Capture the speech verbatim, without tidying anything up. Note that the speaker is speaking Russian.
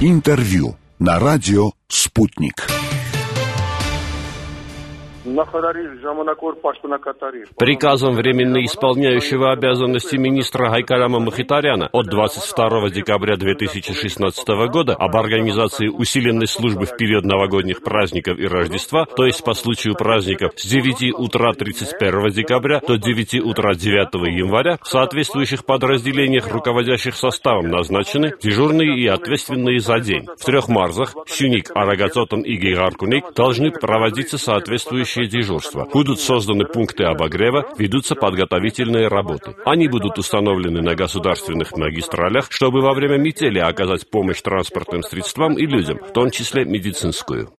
Интервью на радио «Спутник». Приказом временно исполняющего обязанности министра Гайкарама Махитаряна от двадцать второго декабря две тысячи шестнадцатого года об организации усиленной службы в период новогодних праздников и Рождества, то есть по случаю праздников с девяти утра тридцать первого декабря до девяти утра девятого января, в соответствующих подразделениях, руководящих составом, назначены дежурные и ответственные за день. В трех марзах Сюник, Арагацотон и Гейгаркуник должны проводиться соответствующие дежурства. Будут созданы пункты обогрева, ведутся подготовительные работы. Они будут установлены на государственных магистралях, чтобы во время метели оказать помощь транспортным средствам и людям, в том числе медицинскую.